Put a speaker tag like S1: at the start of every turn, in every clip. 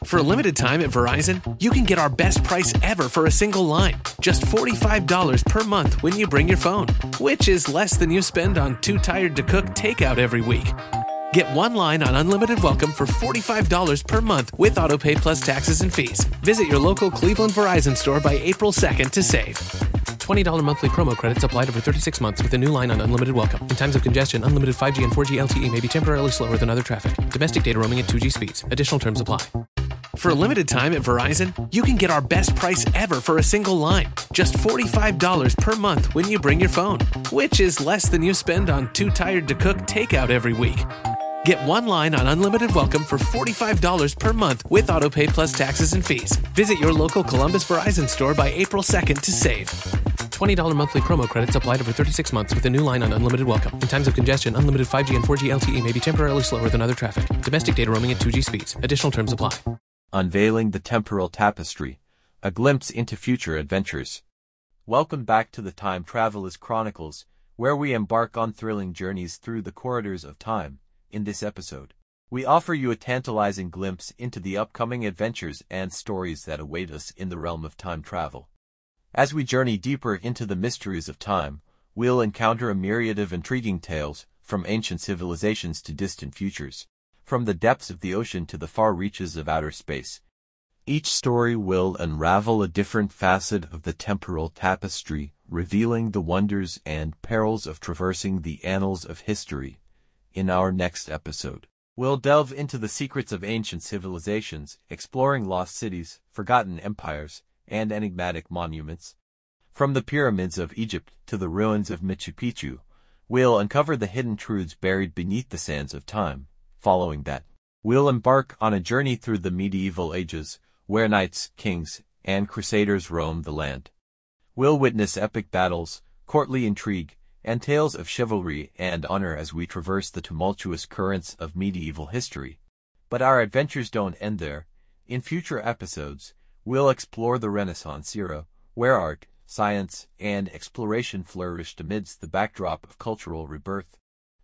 S1: For a limited time at Verizon, you can get our best price ever for a single line. Just $45 per month when you bring your phone, which is less than you spend on Too Tired to Cook takeout every week. Get one line on Unlimited Welcome for $45 per month with AutoPay plus taxes and fees. Visit your local Cleveland Verizon store by April 2nd to save. $20 monthly promo credits applied over 36 months with a new line on Unlimited Welcome. In times of congestion, unlimited 5G and 4G LTE may be temporarily slower than other traffic. Domestic data roaming at 2G speeds. Additional terms apply. For a limited time at Verizon, you can get our best price ever for a single line. Just $45 per month when you bring your phone, which is less than you spend on Too Tired to Cook takeout every week. Get one line on Unlimited Welcome for $45 per month with AutoPay plus taxes and fees. Visit your local Columbus Verizon store by April 2nd to save. $20 monthly promo credits applied over 36 months with a new line on Unlimited Welcome. In times of congestion, unlimited 5G and 4G LTE may be temporarily slower than other traffic. Domestic data roaming at 2G speeds. Additional terms apply.
S2: Unveiling the Temporal Tapestry, a glimpse into future adventures. Welcome back to the Time Travelers Chronicles, where we embark on thrilling journeys through the corridors of time. In this episode, we offer you a tantalizing glimpse into the upcoming adventures and stories that await us in the realm of time travel. As we journey deeper into the mysteries of time, we'll encounter a myriad of intriguing tales, from ancient civilizations to distant futures, from the depths of the ocean to the far reaches of outer space. Each story will unravel a different facet of the temporal tapestry, revealing the wonders and perils of traversing the annals of history. In our next episode, we'll delve into the secrets of ancient civilizations, exploring lost cities, forgotten empires, and enigmatic monuments. From the pyramids of Egypt to the ruins of Machu Picchu, we'll uncover the hidden truths buried beneath the sands of time. Following that, we'll embark on a journey through the medieval ages, where knights, kings, and crusaders roamed the land. We'll witness epic battles, courtly intrigue, and tales of chivalry and honor as we traverse the tumultuous currents of medieval history. But our adventures don't end there. In future episodes, we'll explore the Renaissance era, where art, science, and exploration flourished amidst the backdrop of cultural rebirth.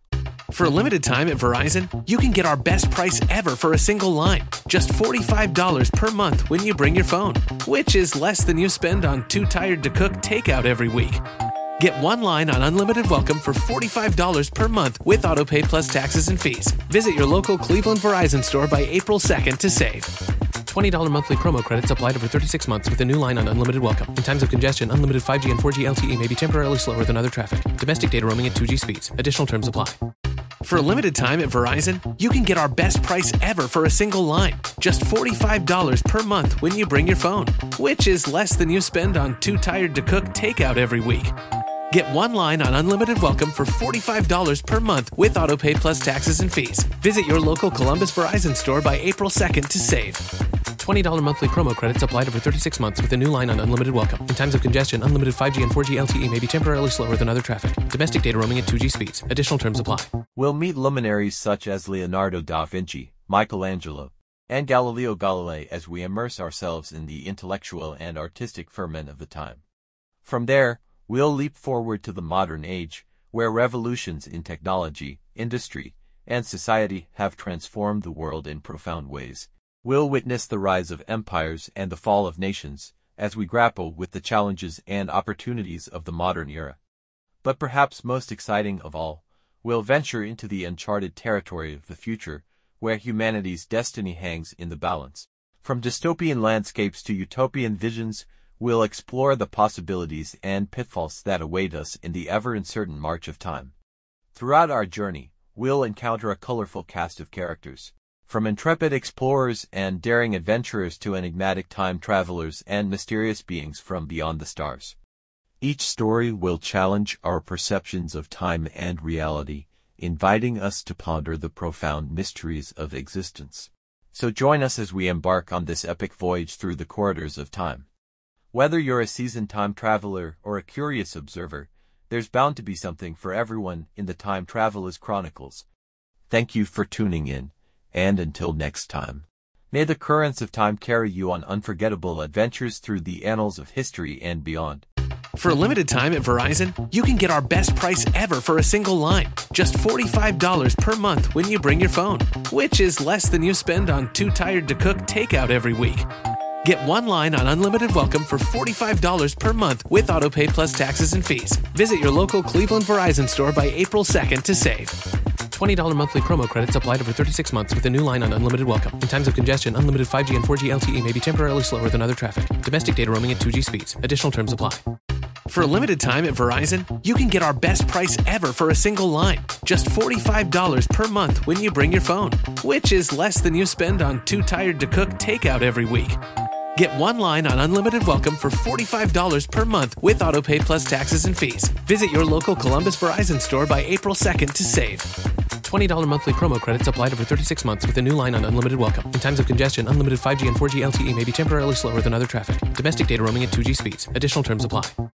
S1: For a limited time at Verizon, you can get our best price ever for a single line. Just $45 per month when you bring your phone, which is less than you spend on Too Tired to Cook takeout every week. Get one line on Unlimited Welcome for $45 per month with AutoPay plus taxes and fees. Visit your local Cleveland Verizon store by April 2nd to save. $20 monthly promo credits applied over 36 months with a new line on Unlimited Welcome. In times of congestion, unlimited 5G and 4G LTE may be temporarily slower than other traffic. Domestic data roaming at 2G speeds. Additional terms apply. For a limited time at Verizon, you can get our best price ever for a single line. Just $45 per month when you bring your phone, which is less than you spend on Too Tired to Cook takeout every week. Get one line on Unlimited Welcome for $45 per month with AutoPay plus taxes and fees. Visit your local Columbus Verizon store by April 2nd to save. $20 monthly promo credits applied over 36 months with a new line on Unlimited Welcome. In times of congestion, unlimited 5G and 4G LTE may be temporarily slower than other traffic. Domestic data roaming at 2G speeds. Additional terms apply.
S2: We'll meet luminaries such as Leonardo da Vinci, Michelangelo, and Galileo Galilei as we immerse ourselves in the intellectual and artistic ferment of the time. From there, we'll leap forward to the modern age, where revolutions in technology, industry, and society have transformed the world in profound ways. We'll witness the rise of empires and the fall of nations, as we grapple with the challenges and opportunities of the modern era. But perhaps most exciting of all, we'll venture into the uncharted territory of the future, where humanity's destiny hangs in the balance. From dystopian landscapes to utopian visions, we'll explore the possibilities and pitfalls that await us in the ever-uncertain march of time. Throughout our journey, we'll encounter a colorful cast of characters, from intrepid explorers and daring adventurers to enigmatic time travelers and mysterious beings from beyond the stars. Each story will challenge our perceptions of time and reality, inviting us to ponder the profound mysteries of existence. So join us as we embark on this epic voyage through the corridors of time. Whether you're a seasoned time traveler or a curious observer, there's bound to be something for everyone in the Time Travelers Chronicles. Thank you for tuning in, and until next time, may the currents of time carry you on unforgettable adventures through the annals of history and beyond.
S1: For a limited time at Verizon, you can get our best price ever for a single line. Just $45 per month when you bring your phone, which is less than you spend on Too Tired to Cook takeout every week. Get one line on Unlimited Welcome for $45 per month with AutoPay plus taxes and fees. Visit your local Cleveland Verizon store by April 2nd to save. $20 monthly promo credits applied over 36 months with a new line on Unlimited Welcome. In times of congestion, unlimited 5G and 4G LTE may be temporarily slower than other traffic. Domestic data roaming at 2G speeds. Additional terms apply. For a limited time at Verizon, you can get our best price ever for a single line. Just $45 per month when you bring your phone, which is less than you spend on Too Tired to Cook takeout every week. Get one line on Unlimited Welcome for $45 per month with AutoPay plus taxes and fees. Visit your local Columbus Verizon store by April 2nd to save. $20 monthly promo credits applied over 36 months with a new line on Unlimited Welcome. In times of congestion, unlimited 5G and 4G LTE may be temporarily slower than other traffic. Domestic data roaming at 2G speeds. Additional terms apply.